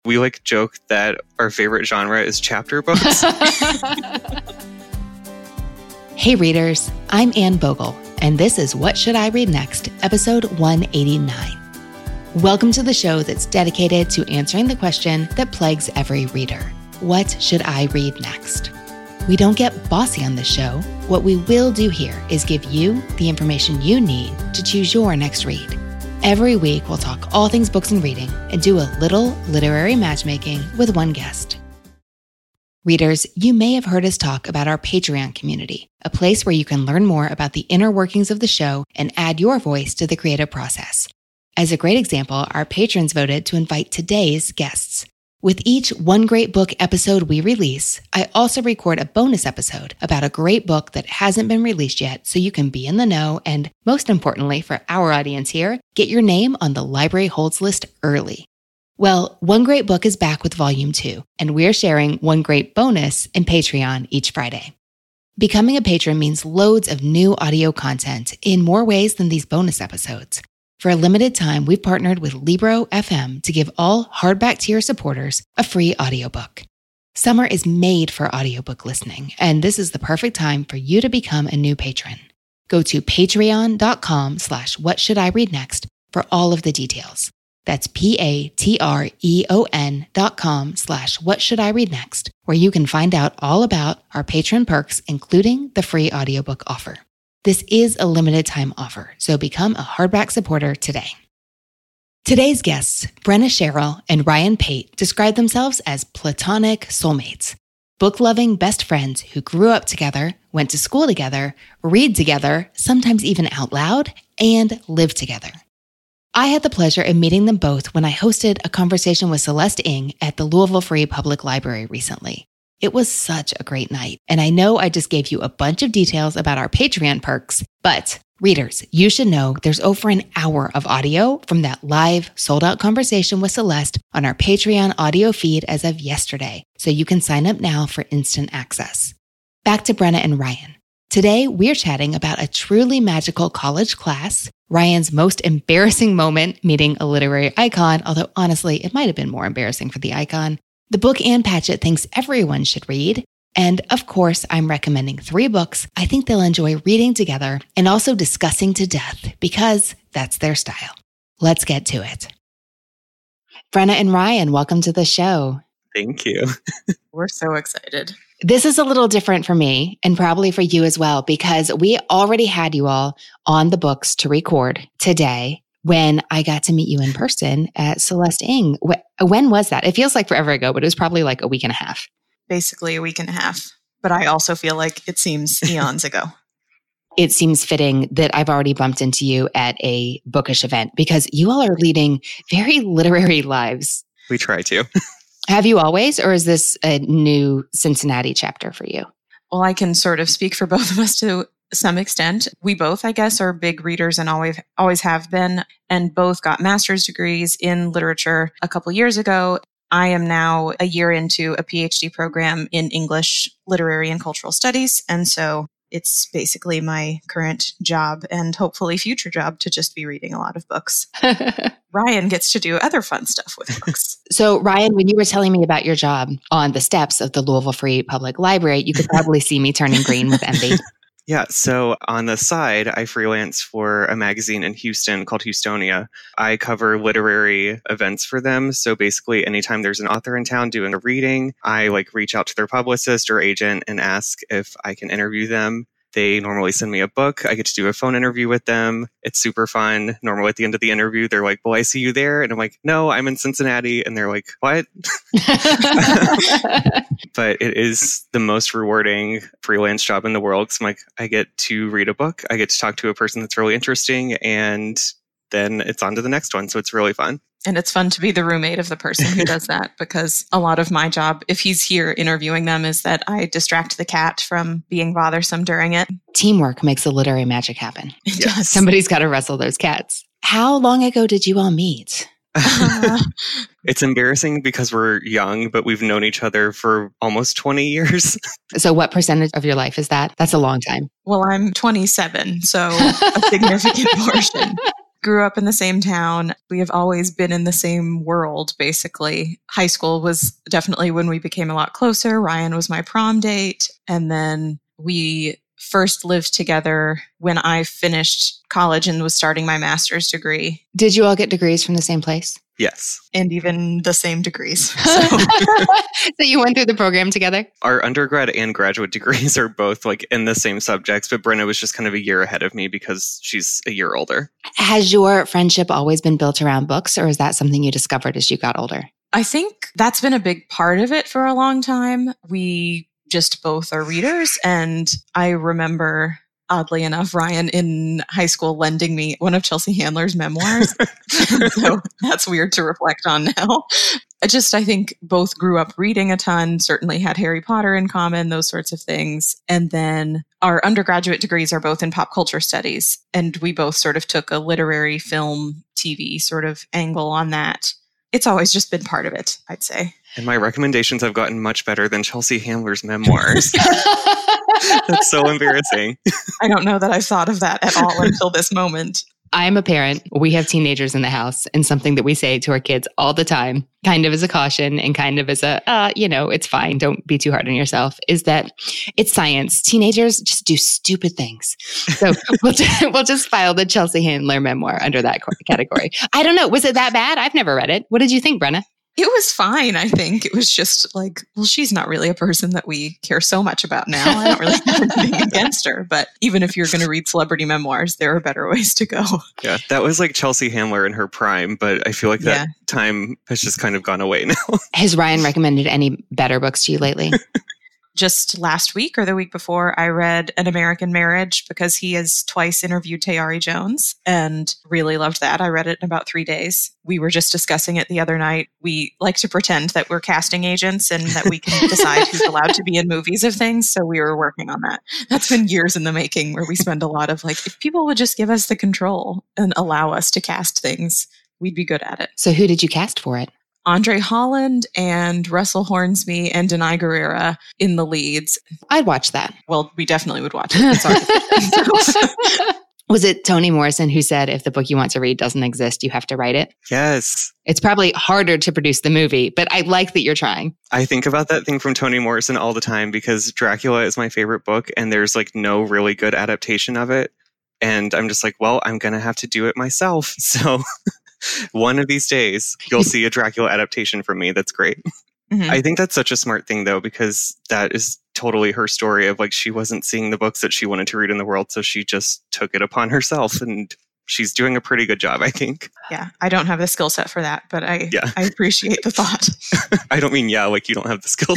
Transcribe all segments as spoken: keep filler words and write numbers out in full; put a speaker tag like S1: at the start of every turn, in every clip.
S1: We like joke that our favorite genre is chapter books.
S2: Hey readers, I'm Anne Bogle, and this is What Should I Read Next, episode one eighty-nine. Welcome to the show that's dedicated to answering the question that plagues every reader. What should I read next? We don't get bossy on this show. What we will do here is give you the information you need to choose your next read. Every week, we'll talk all things books and reading and do a little literary matchmaking with one guest. Readers, you may have heard us talk about our Patreon community, a place where you can learn more about the inner workings of the show and add your voice to the creative process. As a great example, our patrons voted to invite today's guests. With each One Great Book episode we release, I also record a bonus episode about a great book that hasn't been released yet so you can be in the know and, most importantly for our audience here, get your name on the Library Holds list early. Well, One Great Book is back with Volume two, and we're sharing One Great Bonus in Patreon each Friday. Becoming a patron means loads of new audio content in more ways than these bonus episodes. For a limited time, we've partnered with Libro F M to give all hardback tier supporters a free audiobook. Summer is made for audiobook listening, and this is the perfect time for you to become a new patron. Go to patreon.com slash what should I read next for all of the details. That's P-A-T-R-E-O-N dot com slash what should I read next, where you can find out all about our patron perks, including the free audiobook offer. This is a limited time offer, so become a hardback supporter today. Today's guests, Brenna Sherrill and Ryan Pate, describe themselves as platonic soulmates, book-loving best friends who grew up together, went to school together, read together, sometimes even out loud, and live together. I had the pleasure of meeting them both when I hosted a conversation with Celeste Ng at the Louisville Free Public Library recently. It was such a great night, and I know I just gave you a bunch of details about our Patreon perks, but readers, you should know there's over an hour of audio from that live, sold-out conversation with Celeste on our Patreon audio feed as of yesterday, so you can sign up now for instant access. Back to Brenna and Ryan. Today, we're chatting about a truly magical college class, Ryan's most embarrassing moment meeting a literary icon, although honestly, it might have been more embarrassing for the icon, the book Ann Patchett thinks everyone should read, and of course, I'm recommending three books I think they'll enjoy reading together and also discussing to death because that's their style. Let's get to it. Brenna and Ryan, welcome to the show.
S1: Thank you.
S3: We're so excited.
S2: This is a little different for me and probably for you as well because we already had you all on the books to record today when I got to meet you in person at Celeste Ng. When was that? It feels like forever ago, but it was probably like a week and a half.
S3: Basically a week and a half. But I also feel like it seems eons ago.
S2: It seems fitting that I've already bumped into you at a bookish event because you all are leading very literary lives.
S1: We try to.
S2: Have you always, or is this a new Cincinnati chapter for you?
S3: Well, I can sort of speak for both of us to some extent. We both, I guess, are big readers and always always have been, and both got master's degrees in literature a couple years ago. I am now a year into a PhD program in English, literary, and cultural studies, and so it's basically my current job and hopefully future job to just be reading a lot of books. Ryan gets to do other fun stuff with books.
S2: So, Ryan, when you were telling me about your job on the steps of the Louisville Free Public Library, you could probably see me turning green with envy.
S1: Yeah, so on the side, I freelance for a magazine in Houston called Houstonia. I cover literary events for them. So basically, anytime there's an author in town doing a reading, I like reach out to their publicist or agent and ask if I can interview them. They normally send me a book. I get to do a phone interview with them. It's super fun. Normally at the end of the interview, they're like, "Will I see you there?" And I'm like, "No, I'm in Cincinnati." And they're like, "What?" But it is the most rewarding freelance job in the world. Because I'm like, I get to read a book. I get to talk to a person that's really interesting. And then it's on to the next one. So it's really fun.
S3: And it's fun to be the roommate of the person who does that because a lot of my job, if he's here interviewing them, is that I distract the cat from being bothersome during it.
S2: Teamwork makes the literary magic happen.
S3: It does.
S2: Somebody's got to wrestle those cats. How long ago did you all meet?
S3: Uh,
S1: It's embarrassing because we're young, but we've known each other for almost twenty years.
S2: So what percentage of your life is that? That's a long time.
S3: well, I'm twenty-seven, so a significant portion. grew up in the same town. We have always been in the same world, basically. High school was definitely when we became a lot closer. Ryan was my prom date. And then we first lived together when I finished college and was starting my master's degree.
S2: Did you all get degrees from the same place?
S1: Yes.
S3: And even the same degrees. So.
S2: So you went through the program together?
S1: Our undergrad and graduate degrees are both like in the same subjects, but Brenna was just kind of a year ahead of me because she's a year older.
S2: Has your friendship always been built around books, or is that something you discovered as you got older?
S3: I think that's been a big part of it for a long time. We just both are readers. And I remember, oddly enough, Ryan in high school lending me one of Chelsea Handler's memoirs. So that's weird to reflect on now. I just, I think both grew up reading a ton, certainly had Harry Potter in common, those sorts of things. And then our undergraduate degrees are both in pop culture studies. And we both sort of took a literary film, T V sort of angle on that. It's always just been part of it, I'd say.
S1: And my recommendations have gotten much better than Chelsea Handler's memoirs. That's so embarrassing.
S3: I don't know that I've thought of that at all until this moment.
S2: I'm a parent. We have teenagers in the house, and something that we say to our kids all the time, kind of as a caution and kind of as a, uh, you know, it's fine. Don't be too hard on yourself, is that it's science. Teenagers just do stupid things. So we'll, just, we'll just file the Chelsea Handler memoir under that category. I don't know. Was it that bad? I've never read it. What did you think, Brenna?
S3: It was fine, I think. It was just like, well, she's not really a person that we care so much about now. I don't really have anything against her. But even if you're going to read celebrity memoirs, there are better ways to go.
S1: Yeah, that was like Chelsea Handler in her prime, but I feel like that
S3: Yeah.
S1: time has just kind of gone away now.
S2: Has Ryan recommended any better books to you lately?
S3: Just last week or the week before, I read An American Marriage because he has twice interviewed Tayari Jones and really loved that. I read it in about three days. We were just discussing it the other night. We like to pretend that we're casting agents and that we can decide who's allowed to be in movies of things. So we were working on that. That's been years in the making, where we spend a lot of like, if people would just give us the control and allow us to cast things, we'd be good at it.
S2: So who did you cast for it?
S3: Andre Holland and Russell Hornsby and Denai Guerrera in the leads.
S2: I'd watch that.
S3: Well, we definitely would watch it. Sorry.
S2: Was it Toni Morrison who said, if the book you want to read doesn't exist, you have to write it?
S1: Yes.
S2: It's probably harder to produce the movie, but I like that you're trying.
S1: I think about that thing from Toni Morrison all the time because Dracula is my favorite book and there's like no really good adaptation of it. And I'm just like, well, I'm going to have to do it myself. So one of these days, you'll see a Dracula adaptation from me. That's great.
S3: Mm-hmm.
S1: I think that's such a smart thing, though, because that is totally her story of like she wasn't seeing the books that she wanted to read in the world. So she just took it upon herself and she's doing a pretty good job, I think.
S3: Yeah, I don't have the skill set for that, but I,
S1: yeah.
S3: I appreciate the thought.
S1: I don't mean, yeah, like you don't have the skill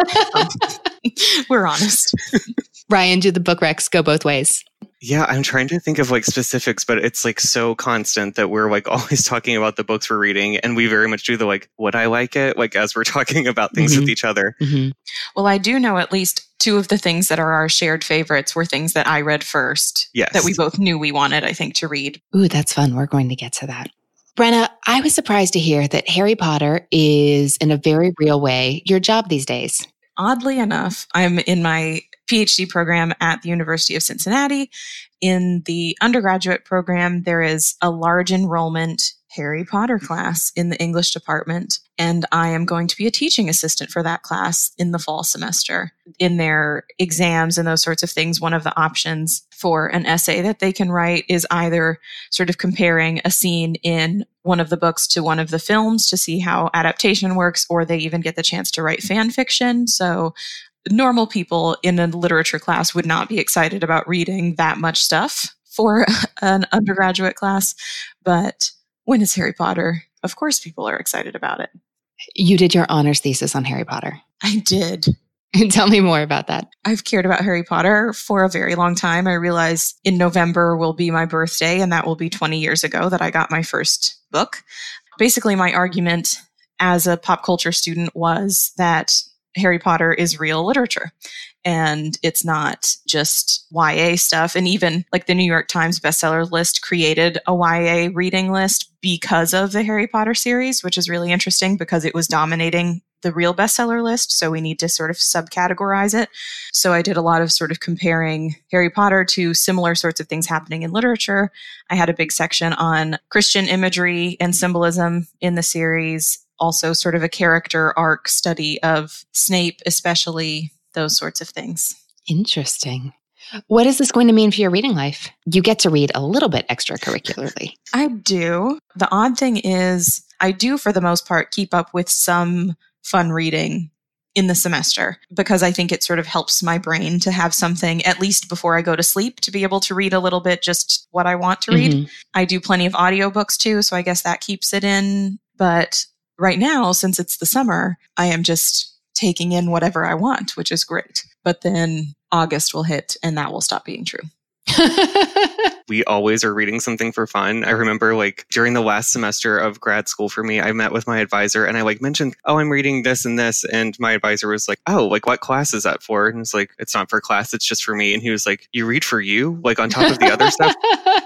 S1: set.
S3: We're honest.
S2: Ryan, do the book recs go both ways?
S1: Yeah, I'm trying to think of like specifics, but it's like so constant that we're like always talking about the books we're reading. And we very much do the like, would I like it? Like as we're talking about things
S2: mm-hmm.
S1: with each other.
S2: Mm-hmm.
S3: Well, I do know at least two of the things that are our shared favorites were things that I read first.
S1: Yes.
S3: That we both knew we wanted, I think, to read.
S2: Ooh, that's fun. We're going to get to that. Brenna, I was surprised to hear that Harry Potter is, in a very real way, your job these days.
S3: Oddly enough, I'm in my PhD program at the University of Cincinnati. In the undergraduate program, there is a large enrollment Harry Potter class in the English department, and I am going to be a teaching assistant for that class in the fall semester. In their exams and those sorts of things, one of the options for an essay that they can write is either sort of comparing a scene in one of the books to one of the films to see how adaptation works, or they even get the chance to write fan fiction. So normal people in a literature class would not be excited about reading that much stuff for an undergraduate class. But when it's Harry Potter, of course people are excited about it.
S2: You did your honors thesis on Harry Potter.
S3: I did.
S2: Tell me more about that.
S3: I've cared about Harry Potter for a very long time. I realize in November will be my birthday, and that will be twenty years ago that I got my first book. Basically, my argument as a pop culture student was that Harry Potter is real literature and it's not just Y A stuff. And even like the New York Times bestseller list created a Y A reading list because of the Harry Potter series, which is really interesting because it was dominating the real bestseller list. So we need to sort of subcategorize it. So I did a lot of sort of comparing Harry Potter to similar sorts of things happening in literature. I had a big section on Christian imagery and symbolism in the series. Also sort of a character arc study of Snape, especially those sorts of things.
S2: Interesting. What is this going to mean for your reading life? You get to read a little bit extracurricularly.
S3: I do. The odd thing is I do, for the most part, keep up with some fun reading in the semester because I think it sort of helps my brain to have something, at least before I go to sleep, to be able to read a little bit just what I want to read. Mm-hmm. I do plenty of audiobooks too, so I guess that keeps it in. But right now, since it's the summer, I am just taking in whatever I want, which is great. But then August will hit and that will stop being true.
S1: We always are reading something for fun. I remember like during the last semester of grad school for me, I met with my advisor and I like mentioned, oh, I'm reading this and this. And my advisor was like, oh, like what class is that for? And it's like, it's not for class. It's just for me. And he was like, you read for you? Like on top of the other stuff?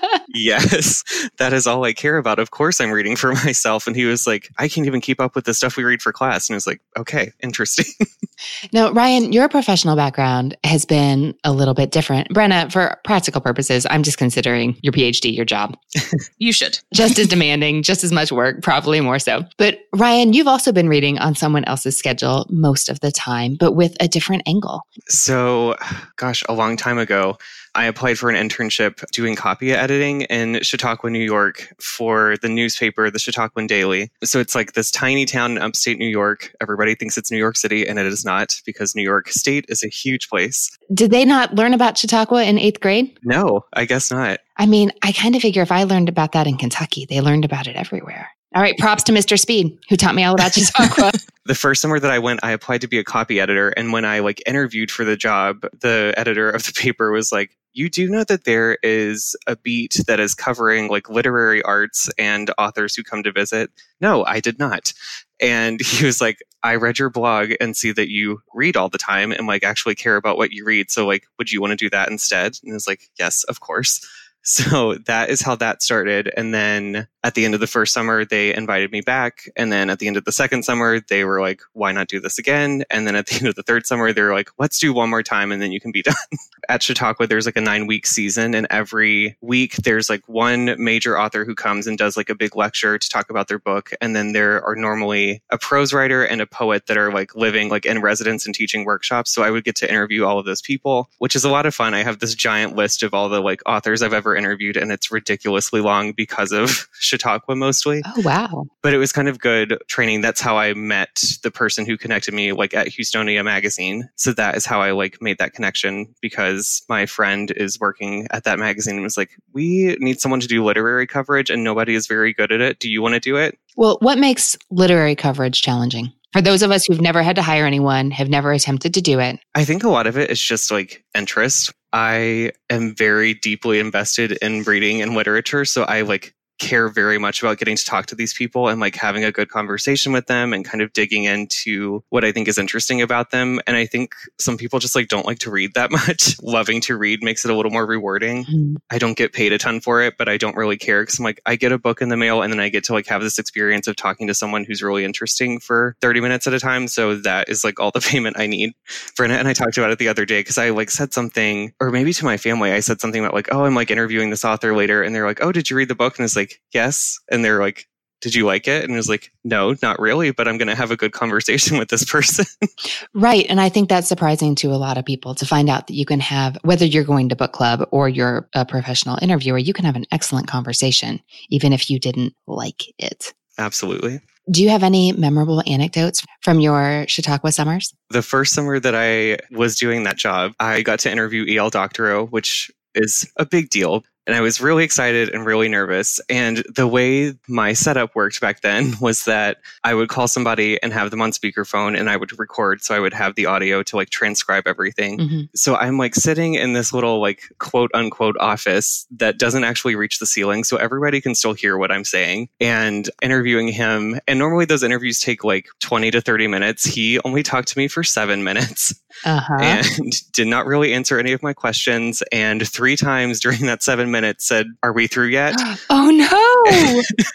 S1: Yes, that is all I care about. Of course I'm reading for myself. And he was like, I can't even keep up with the stuff we read for class. And I was like, okay, interesting.
S2: Now, Ryan, your professional background has been a little bit different. Brenna, for practical purposes, I'm just considering your PhD, your job.
S3: You should.
S2: Just as demanding, just as much work, probably more so. But Ryan, you've also been reading on someone else's schedule most of the time, but with a different angle.
S1: So, gosh, a long time ago, I applied for an internship doing copy editing in Chautauqua, New York for the newspaper, the Chautauquan Daily. So it's like this tiny town in upstate New York. Everybody thinks it's New York City, and it is not because New York State is a huge place.
S2: Did they not learn about Chautauqua in eighth grade?
S1: No, I guess not.
S2: I mean, I kind of figure if I learned about that in Kentucky, they learned about it everywhere. All right, props to Mister Speed, who taught me all about Chautauqua.
S1: The first summer that I went, I applied to be a copy editor. And when I like interviewed for the job, the editor of the paper was like, you do know that there is a beat that is covering like literary arts and authors who come to visit? No, I did not. And he was like, I read your blog and see that you read all the time and like actually care about what you read. So like, would you want to do that instead? And I was like, yes, of course. So that is how that started. And then at the end of the first summer, they invited me back. And then at the end of the second summer, they were like, why not do this again? And then at the end of the third summer, they were like, let's do one more time and then you can be done. At Chautauqua, there's like a nine week season. And every week there's like one major author who comes and does like a big lecture to talk about their book. And then there are normally a prose writer and a poet that are like living like in residence and teaching workshops. So I would get to interview all of those people, which is a lot of fun. I have this giant list of all the like authors I've ever interviewed, and it's ridiculously long because of Chautauqua mostly.
S2: Oh, wow.
S1: But it was kind of good training. That's how I met the person who connected me like at Houstonia magazine. So that is how I like made that connection, because my friend is working at that magazine and was like, we need someone to do literary coverage and nobody is very good at it. Do you want to do it?
S2: Well, what makes literary coverage challenging? For those of us who've never had to hire anyone, have never attempted to do it.
S1: I think a lot of it is just like interest. I am very deeply invested in reading and literature. So I like care very much about getting to talk to these people and like having a good conversation with them and kind of digging into what I think is interesting about them. And I think some people just like don't like to read that much. Loving to read makes it a little more rewarding. Mm-hmm. I don't get paid a ton for it, but I don't really care because I'm like, I get a book in the mail and then I get to like have this experience of talking to someone who's really interesting for thirty minutes at a time. So that is like all the payment I need. Brenna and I talked about it the other day because I like said something, or maybe to my family, I said something about like, oh, I'm like interviewing this author later. And they're like, oh, did you read the book? And it's like, yes. And they're like, did you like it? And I was like, no, not really, but I'm going to have a good conversation with this person.
S2: Right. And I think that's surprising to a lot of people to find out that you can have, whether you're going to book club or you're a professional interviewer, you can have an excellent conversation, even if you didn't like it.
S1: Absolutely.
S2: Do you have any memorable anecdotes from your Chautauqua summers?
S1: The first summer that I was doing that job, I got to interview E L Doctorow, which is a big deal. And I was really excited and really nervous. And the way my setup worked back then was that I would call somebody and have them on speakerphone and I would record. So I would have the audio to like transcribe everything. Mm-hmm. So I'm like sitting in this little like quote unquote office that doesn't actually reach the ceiling. So everybody can still hear what I'm saying, and interviewing him. And normally those interviews take like twenty to thirty minutes. He only talked to me for seven minutes. Uh-huh. And did not really answer any of my questions. And three times during that seven minutes said, are we through yet?
S2: Oh, no.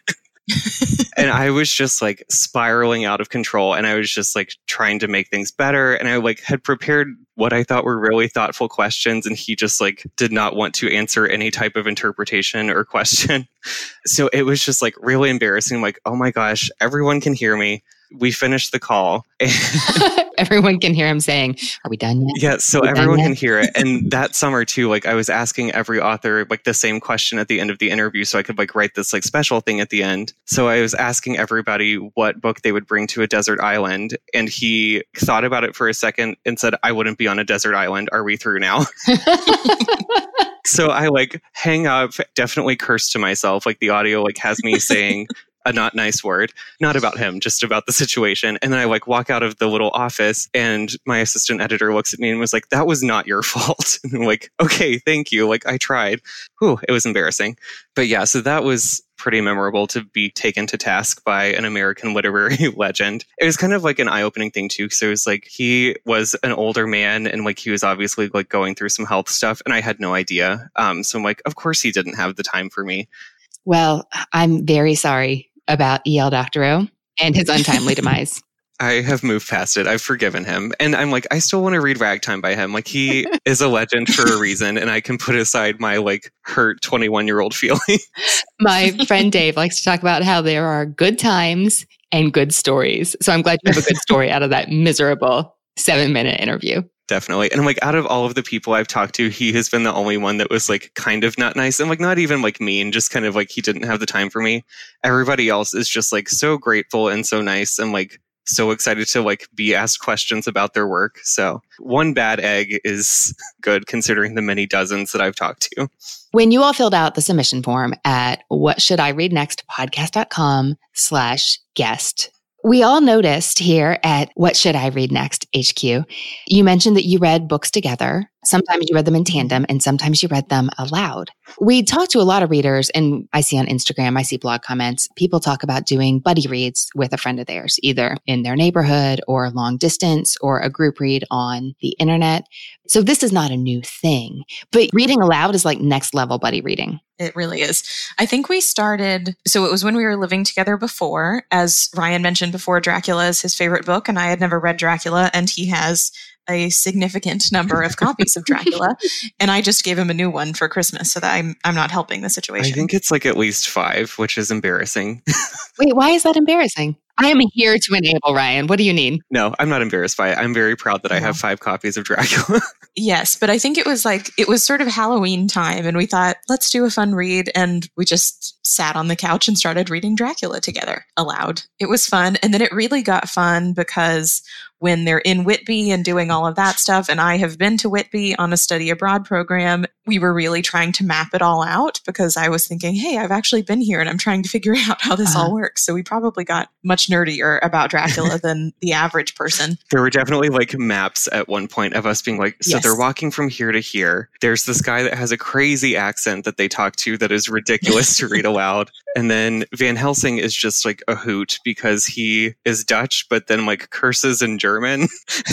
S1: And I was just like spiraling out of control, and I was just like trying to make things better. And I like had prepared what I thought were really thoughtful questions, and he just like did not want to answer any type of interpretation or question. So it was just like really embarrassing. Like, oh my gosh, everyone can hear me. We finished the call.
S2: Everyone can hear him saying, are we done yet?
S1: Yeah, so everyone can hear it. And that summer too, like I was asking every author like the same question at the end of the interview so I could like write this like special thing at the end. So I was asking everybody what book they would bring to a desert island. And he thought about it for a second and said, I wouldn't be on a desert island. Are we through now? So I like hang up, definitely cursed to myself. Like the audio like has me saying a not nice word, not about him, just about the situation. And then I like walk out of the little office and my assistant editor looks at me and was like, that was not your fault. And I'm like, okay, thank you. Like I tried. Whew, it was embarrassing. But yeah, so that was pretty memorable to be taken to task by an American literary legend. It was kind of like an eye-opening thing too. So it was like, he was an older man and like, he was obviously like going through some health stuff and I had no idea. Um, so I'm like, of course he didn't have the time for me.
S2: Well, I'm very sorry about E L. Doctorow and his untimely demise.
S1: I have moved past it. I've forgiven him. And I'm like, I still want to read Ragtime by him. Like he is a legend for a reason. And I can put aside my like hurt twenty-one year old feeling.
S2: My friend Dave likes to talk about how there are good times and good stories. So I'm glad you have a good story out of that miserable seven minute interview.
S1: Definitely. And I'm like, out of all of the people I've talked to, he has been the only one that was like kind of not nice and like not even like mean, just kind of like he didn't have the time for me. Everybody else is just like so grateful and so nice and like so excited to like be asked questions about their work. So one bad egg is good considering the many dozens that I've talked to.
S2: When you all filled out the submission form at what should I read next podcast.com slash guest, we all noticed here at What Should I Read Next H Q, you mentioned that you read books together. Sometimes you read them in tandem and sometimes you read them aloud. We talked to a lot of readers and I see on Instagram, I see blog comments, people talk about doing buddy reads with a friend of theirs, either in their neighborhood or long distance or a group read on the internet. So this is not a new thing, but reading aloud is like next level buddy reading.
S3: It really is. I think we started, so it was when we were living together before. As Ryan mentioned before, Dracula is his favorite book, and I had never read Dracula, and he has a significant number of copies of Dracula. And I just gave him a new one for Christmas so that I'm I'm not helping the situation.
S1: I think it's like at least five, which is embarrassing.
S2: Wait, why is that embarrassing? I am here to enable, Ryan. What do you need?
S1: No, I'm not embarrassed by it. I'm very proud that I have five copies of Dracula.
S3: Yes, but I think it was like, it was sort of Halloween time and we thought, let's do a fun read. And we just sat on the couch and started reading Dracula together aloud. It was fun. And then it really got fun because when they're in Whitby and doing all of that stuff, and I have been to Whitby on a study abroad program, we were really trying to map it all out because I was thinking, hey, I've actually been here and I'm trying to figure out how this uh-huh. all works. So we probably got much nerdier about Dracula than the average person.
S1: There were definitely like maps at one point of us being like, so yes. They're walking from here to here. There's this guy that has a crazy accent that they talk to that is ridiculous to read aloud. And then Van Helsing is just like a hoot because he is Dutch, but then like curses in German.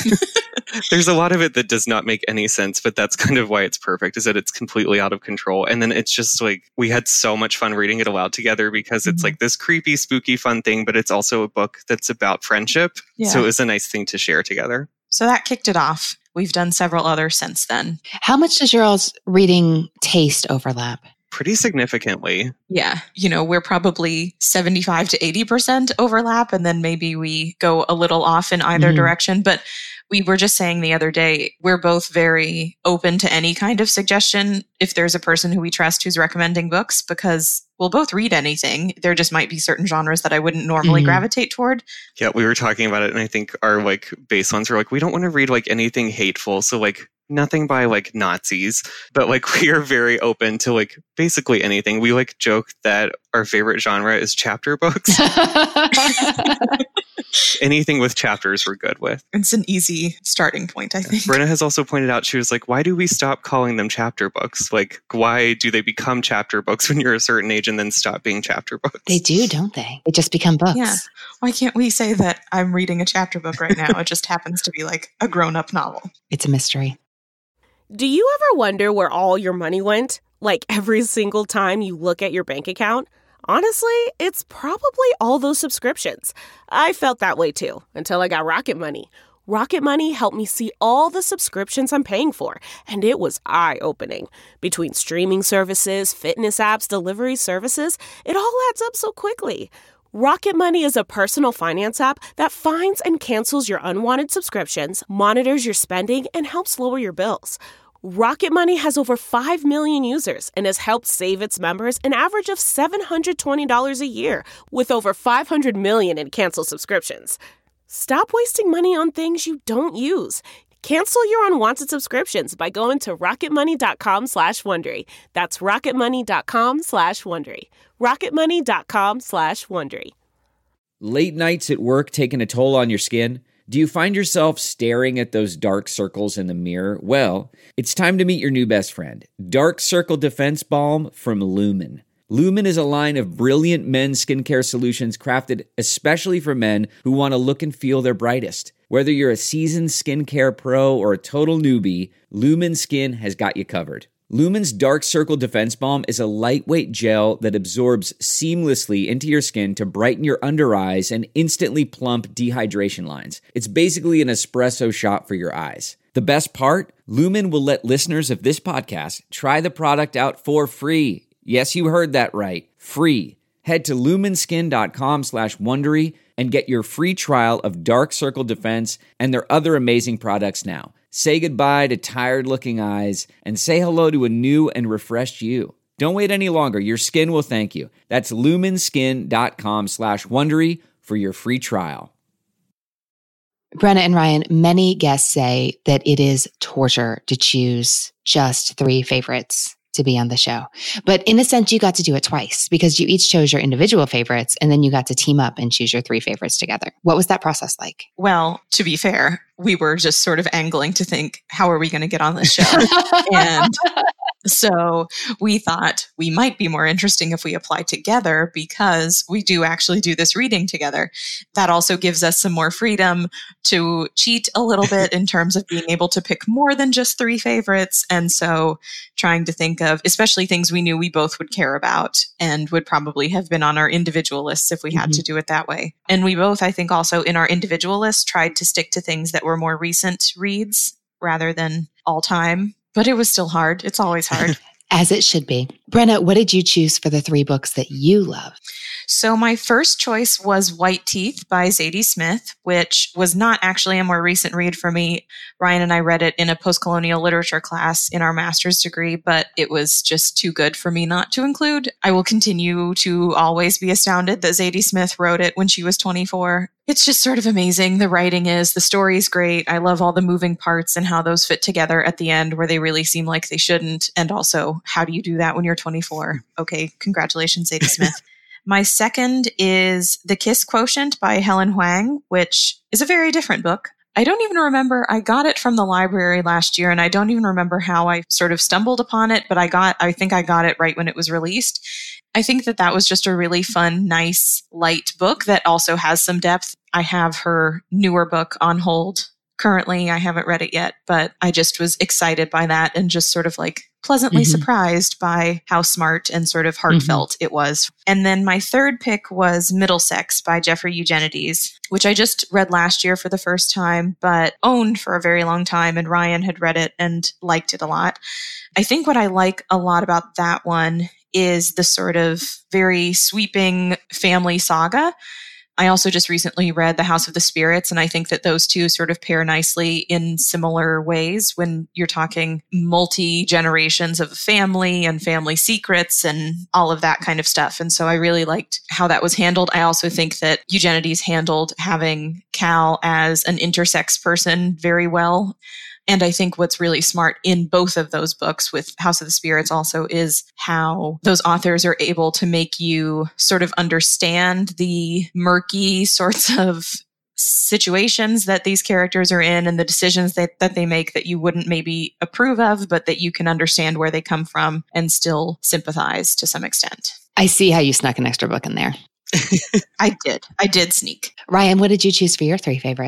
S1: There's a lot of it that does not make any sense, but that's kind of why it's perfect, is that it's completely out of control. And then it's just like, we had so much fun reading it aloud together because it's mm-hmm. like this creepy, spooky, fun thing, but it's also a book that's about friendship. Yeah. So it was a nice thing to share together.
S3: So that kicked it off. We've done several others since then.
S2: How much does your all's reading taste overlap?
S1: Pretty significantly.
S3: Yeah. You know, we're probably seventy-five to eighty percent overlap, and then maybe we go a little off in either mm-hmm. direction. But we were just saying the other day, we're both very open to any kind of suggestion if there's a person who we trust who's recommending books, because we'll both read anything. There just might be certain genres that I wouldn't normally mm-hmm. gravitate toward.
S1: Yeah, we were talking about it, and I think our like base ones were like, we don't want to read like anything hateful. So like nothing by like Nazis, but like we are very open to like basically anything. We like joke that our favorite genre is chapter books. Anything with chapters we're good with.
S3: It's an easy starting point, I think.
S1: Brenna has also pointed out, she was like, why do we stop calling them chapter books? Like, why do they become chapter books when you're a certain age and then stop being chapter books?
S2: They do, don't they? They just become books.
S3: Yeah. Why can't we say that I'm reading a chapter book right now? It just happens to be like a grown-up novel.
S2: It's a mystery.
S4: Do you ever wonder where all your money went? Like every single time you look at your bank account? Honestly, it's probably all those subscriptions. I felt that way too, until I got Rocket Money. Rocket Money helped me see all the subscriptions I'm paying for, and it was eye-opening. Between streaming services, fitness apps, delivery services, it all adds up so quickly. Rocket Money is a personal finance app that finds and cancels your unwanted subscriptions, monitors your spending, and helps lower your bills. Rocket Money has over five million users and has helped save its members an average of seven hundred twenty dollars a year, with over five hundred million in canceled subscriptions. Stop wasting money on things you don't use. Cancel your unwanted subscriptions by going to rocketmoney.com slash Wondery. That's rocketmoney.com slash Wondery. rocketmoney.com slash Wondery.
S5: Late nights at work taking a toll on your skin? Do you find yourself staring at those dark circles in the mirror? Well, it's time to meet your new best friend, Dark Circle Defense Balm from Lumen. Lumen is a line of brilliant men's skincare solutions crafted especially for men who want to look and feel their brightest. Whether you're a seasoned skincare pro or a total newbie, Lumen Skin has got you covered. Lumen's Dark Circle Defense Balm is a lightweight gel that absorbs seamlessly into your skin to brighten your under eyes and instantly plump dehydration lines. It's basically an espresso shot for your eyes. The best part? Lumen will let listeners of this podcast try the product out for free. Yes, you heard that right. Free. Head to lumenskin.com slash Wondery and get your free trial of Dark Circle Defense and their other amazing products now. Say goodbye to tired-looking eyes and say hello to a new and refreshed you. Don't wait any longer. Your skin will thank you. That's lumenskin.com slash Wondery for your free trial.
S2: Brenna and Ryan, many guests say that it is torture to choose just three favorites to be on the show. But in a sense, you got to do it twice because you each chose your individual favorites and then you got to team up and choose your three favorites together. What was that process like?
S3: Well, to be fair, we were just sort of angling to think, how are we going to get on this show? And so we thought we might be more interesting if we apply together because we do actually do this reading together. That also gives us some more freedom to cheat a little bit in terms of being able to pick more than just three favorites. And so trying to think of, especially things we knew we both would care about and would probably have been on our individual lists if we had mm-hmm. to do it that way. And we both, I think also in our individual lists, tried to stick to things that were more recent reads rather than all time. But it was still hard. It's always hard.
S2: As it should be. Brenna, what did you choose for the three books that you love?
S3: So my first choice was White Teeth by Zadie Smith, which was not actually a more recent read for me. Ryan and I read it in a post-colonial literature class in our master's degree, but it was just too good for me not to include. I will continue to always be astounded that Zadie Smith wrote it when she was twenty-four. It's just sort of amazing. The writing is, the story's great. I love all the moving parts and how those fit together at the end where they really seem like they shouldn't. And also, how do you do that when you're twenty-four? Okay, congratulations, Zadie Smith. My second is The Kiss Quotient by Helen Huang, which is a very different book. I don't even remember. I got it from the library last year, and I don't even remember how I sort of stumbled upon it, but I got, I think I got it right when it was released. I think that that was just a really fun, nice, light book that also has some depth. I have her newer book on hold currently. I haven't read it yet, but I just was excited by that and just sort of like pleasantly mm-hmm. surprised by how smart and sort of heartfelt mm-hmm. it was. And then my third pick was Middlesex by Jeffrey Eugenides, which I just read last year for the first time, but owned for a very long time. And Ryan had read it and liked it a lot. I think what I like a lot about that one is the sort of very sweeping family saga. I also just recently read The House of the Spirits, and I think that those two sort of pair nicely in similar ways when you're talking multi-generations of a family and family secrets and all of that kind of stuff. And so I really liked how that was handled. I also think that Eugenides handled having Cal as an intersex person very well. And I think what's really smart in both of those books with House of the Spirits also is how those authors are able to make you sort of understand the murky sorts of situations that these characters are in and the decisions that, that they make that you wouldn't maybe approve of, but that you can understand where they come from and still sympathize to some extent.
S2: I see how you snuck an extra book in there.
S3: I did. I did sneak.
S2: Ryan, what did you choose for your three favorites?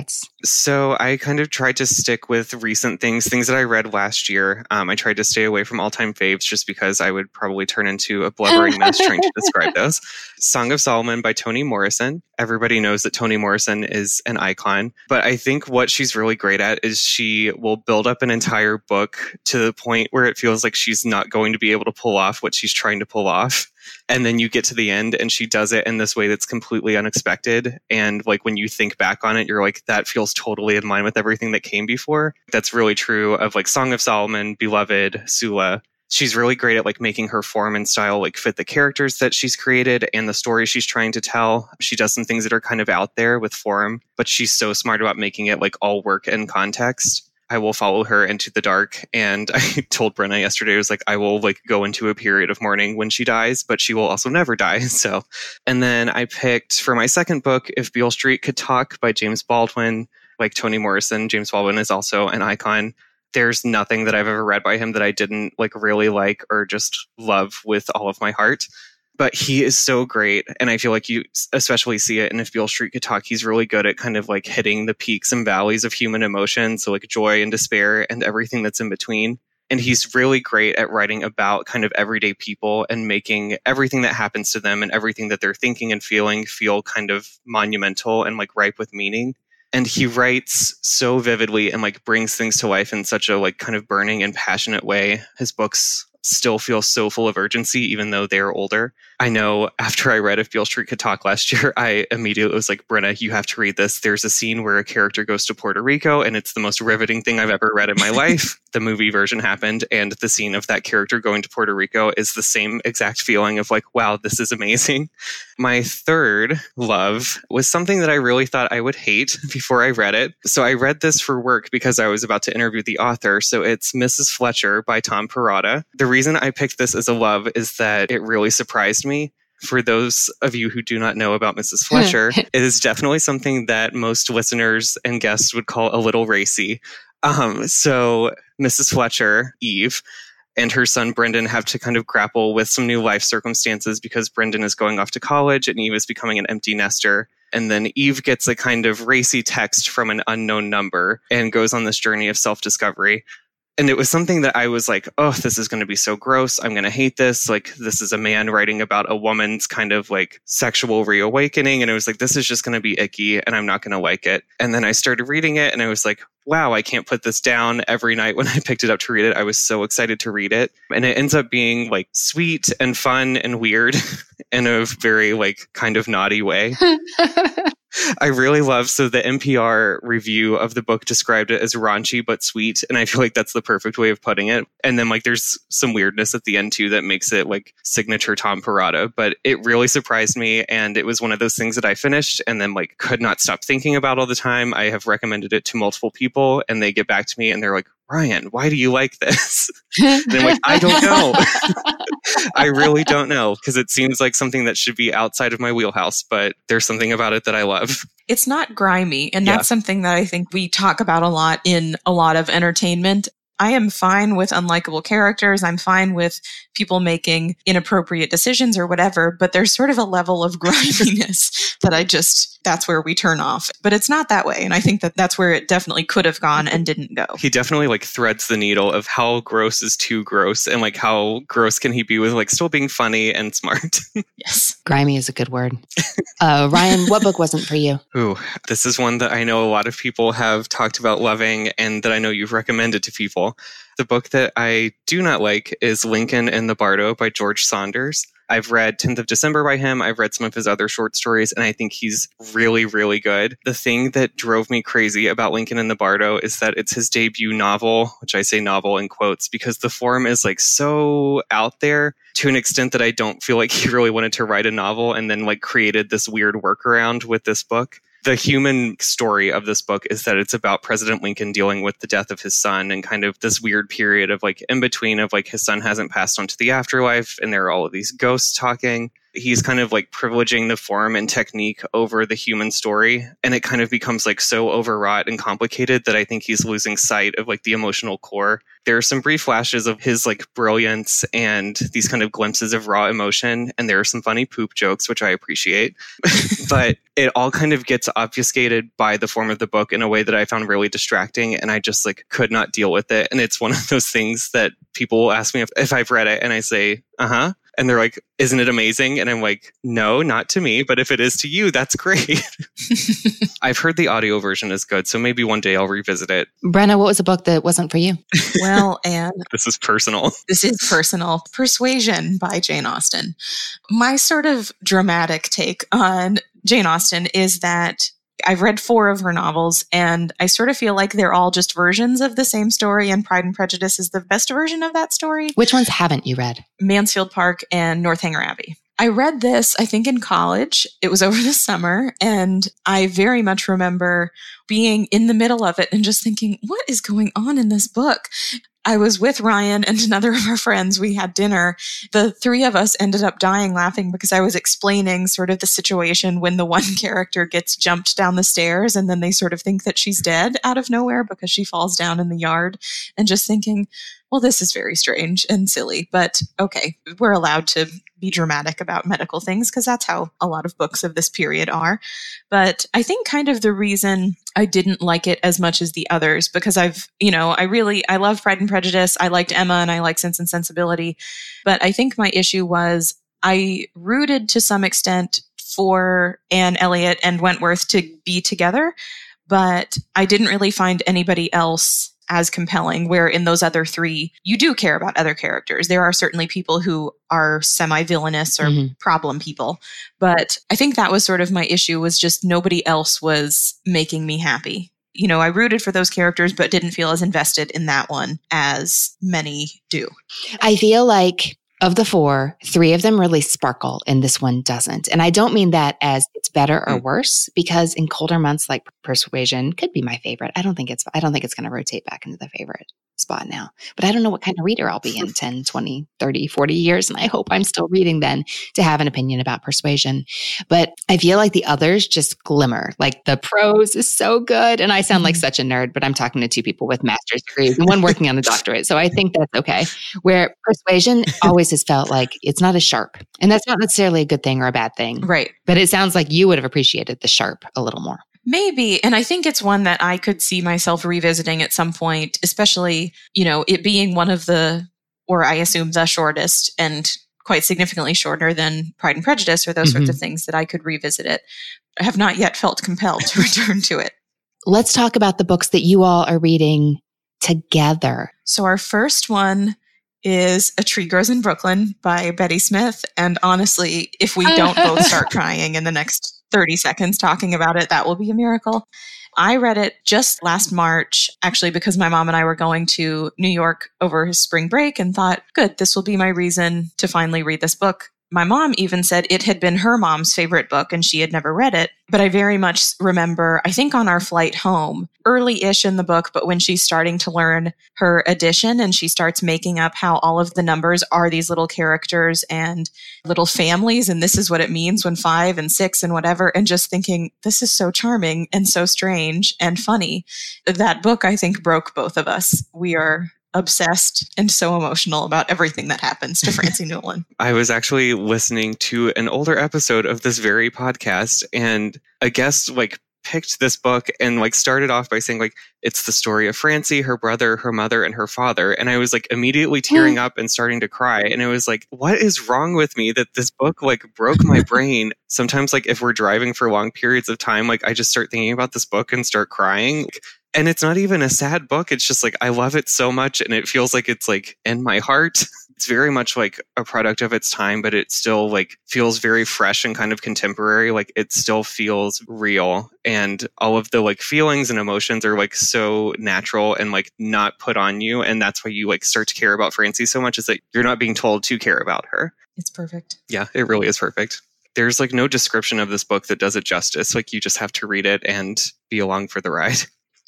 S1: So I kind of tried to stick with recent things, things that I read last year. Um, I tried to stay away from all-time faves just because I would probably turn into a blubbering mess trying to describe those. Song of Solomon by Toni Morrison. Everybody knows that Toni Morrison is an icon, but I think what she's really great at is she will build up an entire book to the point where it feels like she's not going to be able to pull off what she's trying to pull off. And then you get to the end and she does it in this way that's completely unexpected. And like when you think back on it, you're like, that feels totally in line with everything that came before. That's really true of like Song of Solomon, Beloved, Sula. She's really great at like making her form and style like fit the characters that she's created and the story she's trying to tell. She does some things that are kind of out there with form, but she's so smart about making it like all work in context. I will follow her into the dark. And I told Brenna yesterday, I was like, I will like go into a period of mourning when she dies, but she will also never die. So, and then I picked for my second book, If Beale Street Could Talk by James Baldwin. Like Toni Morrison, James Baldwin is also an icon. There's nothing that I've ever read by him that I didn't like really like or just love with all of my heart. But he is so great. And I feel like you especially see it in If Beale Street Could Talk. He's really good at kind of like hitting the peaks and valleys of human emotion. So like joy and despair and everything that's in between. And he's really great at writing about kind of everyday people and making everything that happens to them and everything that they're thinking and feeling feel kind of monumental and like ripe with meaning. And he writes so vividly and like brings things to life in such a like kind of burning and passionate way. His books still feel so full of urgency, even though they're older. I know after I read If Beale Street Could Talk last year, I immediately was like, Brenna, you have to read this. There's a scene where a character goes to Puerto Rico, and it's the most riveting thing I've ever read in my life. The movie version happened, and the scene of that character going to Puerto Rico is the same exact feeling of like, wow, this is amazing. My third love was something that I really thought I would hate before I read it. So I read this for work because I was about to interview the author. So it's Missus Fletcher by Tom Perrotta. The reason I picked this as a love is that it really surprised me. For those of you who do not know about Missus Fletcher, it is definitely something that most listeners and guests would call a little racy. Um, so Missus Fletcher, Eve, and her son Brendan have to kind of grapple with some new life circumstances because Brendan is going off to college and Eve is becoming an empty nester. And then Eve gets a kind of racy text from an unknown number and goes on this journey of self-discovery. And it was something that I was like, oh, this is going to be so gross. I'm going to hate this. Like, this is a man writing about a woman's kind of like sexual reawakening. And it was like, this is just going to be icky and I'm not going to like it. And then I started reading it and I was like, wow, I can't put this down. Every night when I picked it up to read it, I was so excited to read it. And it ends up being like sweet and fun and weird in a very like kind of naughty way. I really love, so the N P R review of the book described it as raunchy but sweet, and I feel like that's the perfect way of putting it. And then like there's some weirdness at the end too that makes it like signature Tom Perrotta, but it really surprised me, and it was one of those things that I finished and then like could not stop thinking about all the time. I have recommended it to multiple people and they get back to me and they're like, Ryan, why do you like this? And I'm like, I don't know. I really don't know, because it seems like something that should be outside of my wheelhouse, but there's something about it that I love.
S3: It's not grimy, and that's yeah. something that I think we talk about a lot in a lot of entertainment. I am fine with unlikable characters. I'm fine with people making inappropriate decisions or whatever, but there's sort of a level of griminess that I just, that's where we turn off. But it's not that way. And I think that that's where it definitely could have gone and didn't go.
S1: He definitely like threads the needle of how gross is too gross and like how gross can he be with like still being funny and smart.
S3: Yes.
S2: Grimy is a good word. Uh, Ryan, what book wasn't for you?
S1: Ooh, this is one that I know a lot of people have talked about loving and that I know you've recommended to people. The book that I do not like is Lincoln in the Bardo by George Saunders. I've read tenth of December by him. I've read some of his other short stories, and I think he's really, really good. The thing that drove me crazy about Lincoln in the Bardo is that it's his debut novel, which I say novel in quotes, because the form is like so out there to an extent that I don't feel like he really wanted to write a novel and then like created this weird workaround with this book. The human story of this book is that it's about President Lincoln dealing with the death of his son and kind of this weird period of like in between of like his son hasn't passed on to the afterlife and there are all of these ghosts talking. he's kind of like privileging the form and technique over the human story. And it kind of becomes like so overwrought and complicated that I think he's losing sight of like the emotional core. There are some brief flashes of his like brilliance and these kind of glimpses of raw emotion. And there are some funny poop jokes, which I appreciate. But it all kind of gets obfuscated by the form of the book in a way that I found really distracting. And I just like could not deal with it. And it's one of those things that people will ask me if, if I've read it and I say, uh-huh. And they're like, isn't it amazing? And I'm like, no, not to me. But if it is to you, that's great. I've heard the audio version is good. So maybe one day I'll revisit it.
S2: Brenna, what was a book that wasn't for you?
S3: Well, Anne.
S1: This is personal.
S3: This is personal. Persuasion by Jane Austen. My sort of dramatic take on Jane Austen is that I've read four of her novels, and I sort of feel like they're all just versions of the same story, and Pride and Prejudice is the best version of that story.
S2: Which ones haven't you read?
S3: Mansfield Park and Northanger Abbey. I read this, I think, in college. It was over the summer, and I very much remember being in the middle of it and just thinking, what is going on in this book? I was with Ryan and another of our friends. We had dinner. The three of us ended up dying laughing because I was explaining sort of the situation when the one character gets jumped down the stairs and then they sort of think that she's dead out of nowhere because she falls down in the yard, and just thinking, well, this is very strange and silly, but okay, we're allowed to be dramatic about medical things because that's how a lot of books of this period are. But I think kind of the reason I didn't like it as much as the others, because I've, you know, I really, I love Pride and Prejudice. I liked Emma and I like Sense and Sensibility. But I think my issue was I rooted to some extent for Anne Elliot and Wentworth to be together, but I didn't really find anybody else as compelling, where in those other three, you do care about other characters. There are certainly people who are semi-villainous or mm-hmm. problem people. But I think that was sort of my issue, was just nobody else was making me happy. You know, I rooted for those characters, but didn't feel as invested in that one as many do.
S2: I feel like of the four, three of them really sparkle and this one doesn't. And I don't mean that as it's better or worse, because in colder months like Persuasion could be my favorite. I don't think it's I don't think it's going to rotate back into the favorite spot now. But I don't know what kind of reader I'll be in ten, twenty, thirty, forty years. And I hope I'm still reading then to have an opinion about Persuasion. But I feel like the others just glimmer. Like the prose is so good. And I sound like such a nerd, but I'm talking to two people with master's degrees and one working on the doctorate. So I think that's okay. Where Persuasion always has felt like it's not as sharp. And that's not necessarily a good thing or a bad thing.
S3: Right.
S2: But it sounds like you would have appreciated the sharp a little more.
S3: Maybe. And I think it's one that I could see myself revisiting at some point, especially, you know, it being one of the, or I assume the shortest and quite significantly shorter than Pride and Prejudice or those mm-hmm. sorts of things, that I could revisit it. I have not yet felt compelled to return to it.
S2: Let's talk about the books that you all are reading together.
S3: So our first one is A Tree Grows in Brooklyn by Betty Smith. And honestly, if we don't both start crying in the next thirty seconds talking about it, that will be a miracle. I read it just last March, actually, because my mom and I were going to New York over his spring break and thought, good, this will be my reason to finally read this book. My mom even said it had been her mom's favorite book and she had never read it. But I very much remember, I think on our flight home, early-ish in the book, but when she's starting to learn her addition and she starts making up how all of the numbers are these little characters and little families, and this is what it means when five and six and whatever, and just thinking, this is so charming and so strange and funny. That book, I think, broke both of us. We are obsessed and so emotional about everything that happens to Francie Newlin.
S1: I was actually listening to an older episode of this very podcast, and a guest like picked this book and like started off by saying like, it's the story of Francie, her brother, her mother, and her father. And I was like immediately tearing up and starting to cry. And it was like, what is wrong with me that this book like broke my brain? Sometimes like if we're driving for long periods of time, like I just start thinking about this book and start crying. And it's not even a sad book. It's just like, I love it so much. And it feels like it's like in my heart. It's very much like a product of its time, but it still like feels very fresh and kind of contemporary. Like it still feels real. And all of the like feelings and emotions are like so natural and like not put on you. And that's why you like start to care about Francie so much, is that you're not being told to care about her.
S3: It's perfect.
S1: Yeah, it really is perfect. There's like no description of this book that does it justice. Like you just have to read it and be along for the ride.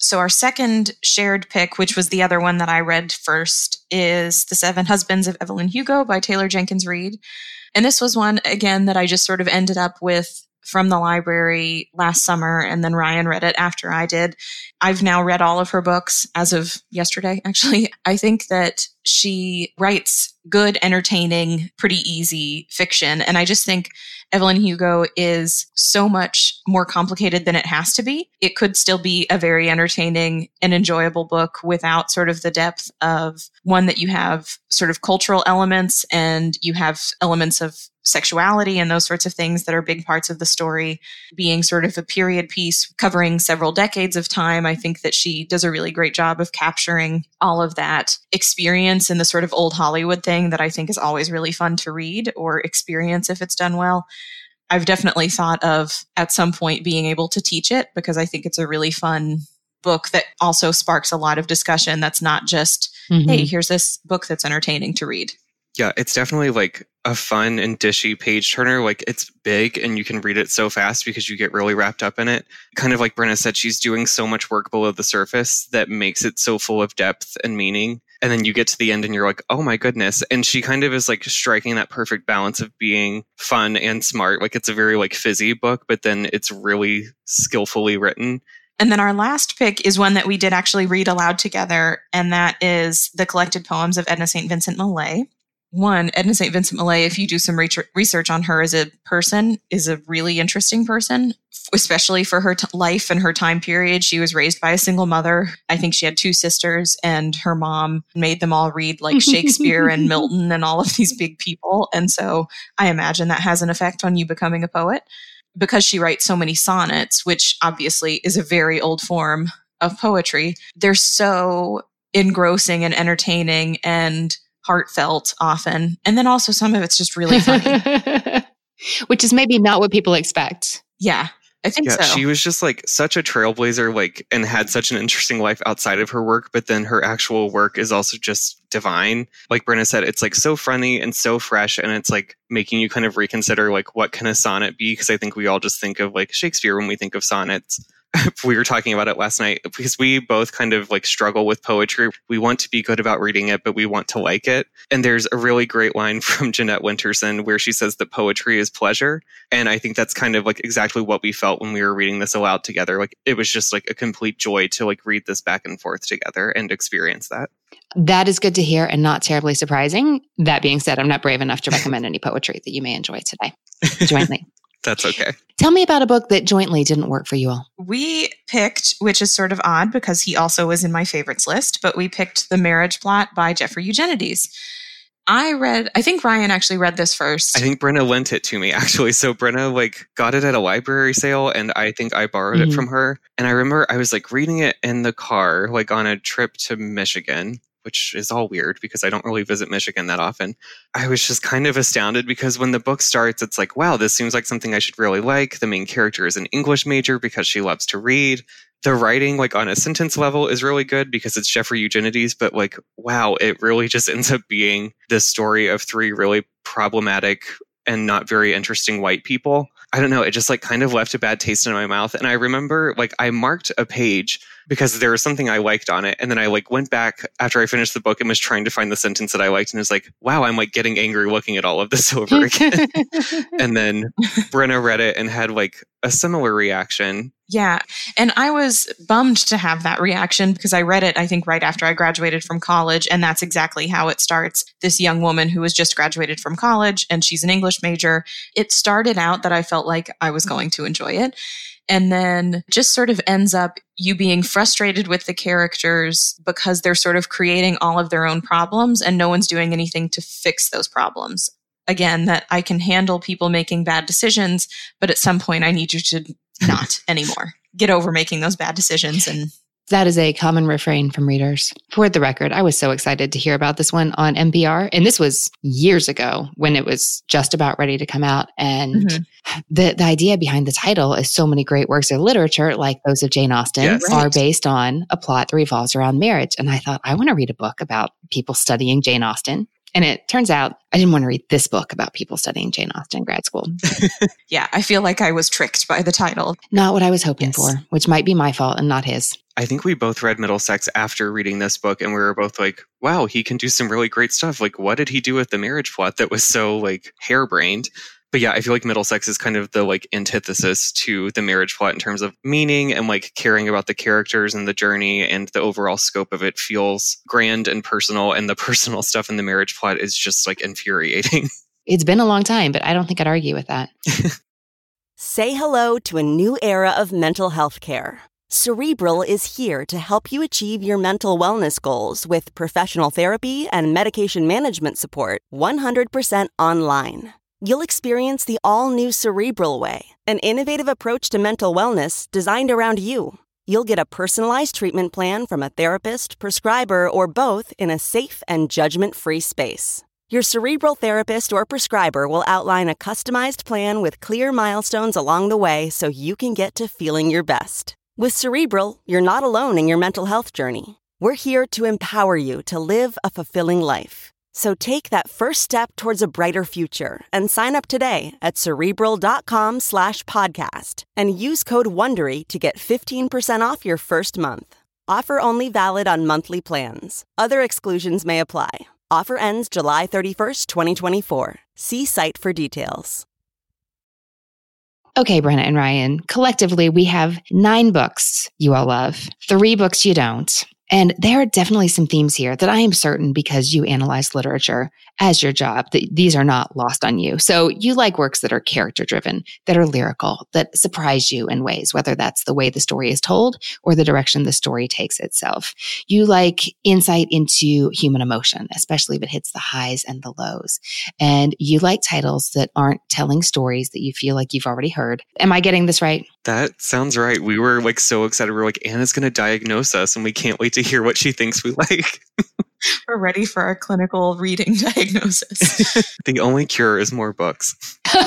S3: So our second shared pick, which was the other one that I read first, is The Seven Husbands of Evelyn Hugo by Taylor Jenkins Reid. And this was one, again, that I just sort of ended up with from the library last summer, and then Ryan read it after I did. I've now read all of her books as of yesterday, actually. I think that she writes good, entertaining, pretty easy fiction. And I just think Evelyn Hugo is so much more complicated than it has to be. It could still be a very entertaining and enjoyable book without sort of the depth of one that you have sort of cultural elements and you have elements of sexuality and those sorts of things that are big parts of the story. Being sort of a period piece covering several decades of time, I think that she does a really great job of capturing all of that experience in the sort of old Hollywood thing that I think is always really fun to read or experience if it's done well. I've definitely thought of at some point being able to teach it because I think it's a really fun book that also sparks a lot of discussion. That's not just, mm-hmm. hey, here's this book that's entertaining to read.
S1: Yeah, it's definitely like a fun and dishy page turner. Like it's big and you can read it so fast because you get really wrapped up in it. Kind of like Brenna said, she's doing so much work below the surface that makes it so full of depth and meaning. And then you get to the end and you're like, oh my goodness. And she kind of is like striking that perfect balance of being fun and smart. Like it's a very like fizzy book, but then it's really skillfully written.
S3: And then our last pick is one that we did actually read aloud together. And that is The Collected Poems of Edna Saint Vincent Millay. One, Edna Saint Vincent Millay, if you do some research on her as a person, is a really interesting person, especially for her t- life and her time period. She was raised by a single mother. I think she had two sisters, and her mom made them all read like Shakespeare and Milton and all of these big people. And so I imagine that has an effect on you becoming a poet. Because she writes so many sonnets, which obviously is a very old form of poetry, they're so engrossing and entertaining and heartfelt often. And then also some of it's just really funny.
S2: Which is maybe not what people expect.
S3: Yeah, I think
S1: yeah,
S3: so.
S1: She was just like such a trailblazer, like, and had such an interesting life outside of her work. But then her actual work is also just divine. Like Brenna said, it's like so funny and so fresh. And it's like making you kind of reconsider like, what can a sonnet be? Because I think we all just think of like Shakespeare when we think of sonnets. We were talking about it last night because we both kind of like struggle with poetry. We want to be good about reading it, but we want to like it. And there's a really great line from Jeanette Winterson where she says that poetry is pleasure. And I think that's kind of like exactly what we felt when we were reading this aloud together. Like it was just like a complete joy to like read this back and forth together and experience that.
S2: That is good to hear and not terribly surprising. That being said, I'm not brave enough to recommend any poetry that you may enjoy today jointly.
S1: That's okay.
S2: Tell me about a book that jointly didn't work for you all.
S3: We picked, which is sort of odd because he also was in my favorites list, but we picked The Marriage Plot by Jeffrey Eugenides. I read, I think Ryan actually read this first.
S1: I think Brenna lent it to me, actually. So Brenna like got it at a library sale, and I think I borrowed mm-hmm. it from her. And I remember I was like reading it in the car, like on a trip to Michigan, which is all weird because I don't really visit Michigan that often. I was just kind of astounded because when the book starts, it's like, wow, this seems like something I should really like. The main character is an English major because she loves to read. The writing, like on a sentence level, is really good because it's Jeffrey Eugenides, but like, wow, it really just ends up being the story of three really problematic and not very interesting white people. I don't know. It just like kind of left a bad taste in my mouth. And I remember like I marked a page because there was something I liked on it. And then I like went back after I finished the book and was trying to find the sentence that I liked. And it was like, wow, I'm like getting angry looking at all of this over again. And then Brenna read it and had like a similar reaction.
S3: Yeah. And I was bummed to have that reaction because I read it, I think, right after I graduated from college. And that's exactly how it starts. This young woman who has just graduated from college and she's an English major. It started out that I felt like I was going to enjoy it. And then just sort of ends up you being frustrated with the characters because they're sort of creating all of their own problems and no one's doing anything to fix those problems. Again, that I can handle people making bad decisions, but at some point I need you to not anymore. Get over making those bad decisions. And
S2: that is a common refrain from readers. For the record, I was so excited to hear about this one on N P R. And this was years ago when it was just about ready to come out. And mm-hmm. the, the idea behind the title is so many great works of literature, like those of Jane Austen, yes. are based on a plot that revolves around marriage. And I thought, I want to read a book about people studying Jane Austen. And it turns out I didn't want to read this book about people studying Jane Austen in grad school.
S3: Yeah, I feel like I was tricked by the title.
S2: Not what I was hoping
S3: yes.
S2: for, which might be my fault and not his.
S1: I think we both read Middlesex after reading this book, and we were both like, wow, he can do some really great stuff. Like, what did he do with the marriage plot that was so like harebrained? But yeah, I feel like Middlesex is kind of the like antithesis to the marriage plot in terms of meaning and like caring about the characters and the journey, and the overall scope of it feels grand and personal, and the personal stuff in the marriage plot is just like infuriating.
S2: It's been a long time, but I don't think I'd argue with that.
S6: Say hello to a new era of mental health care. Cerebral is here to help you achieve your mental wellness goals with professional therapy and medication management support one hundred percent online. You'll experience the all-new Cerebral Way, an innovative approach to mental wellness designed around you. You'll get a personalized treatment plan from a therapist, prescriber, or both in a safe and judgment-free space. Your Cerebral therapist or prescriber will outline a customized plan with clear milestones along the way so you can get to feeling your best. With Cerebral, you're not alone in your mental health journey. We're here to empower you to live a fulfilling life. So take that first step towards a brighter future and sign up today at Cerebral.com slash podcast and use code WONDERY to get fifteen percent off your first month. Offer only valid on monthly plans. Other exclusions may apply. Offer ends July thirty-first, twenty twenty-four. See site for details.
S2: Okay, Brenna and Ryan, collectively, we have nine books you all love, three books you don't. And there are definitely some themes here that I am certain, because you analyze literature as your job, that these are not lost on you. So you like works that are character driven, that are lyrical, that surprise you in ways, whether that's the way the story is told or the direction the story takes itself. You like insight into human emotion, especially if it hits the highs and the lows. And you like titles that aren't telling stories that you feel like you've already heard. Am I getting this right?
S1: That sounds right. We were like so excited. We we're like, Anna's going to diagnose us, and we can't wait to hear what she thinks we like.
S3: We're ready for our clinical reading diagnosis.
S1: The only cure is more books.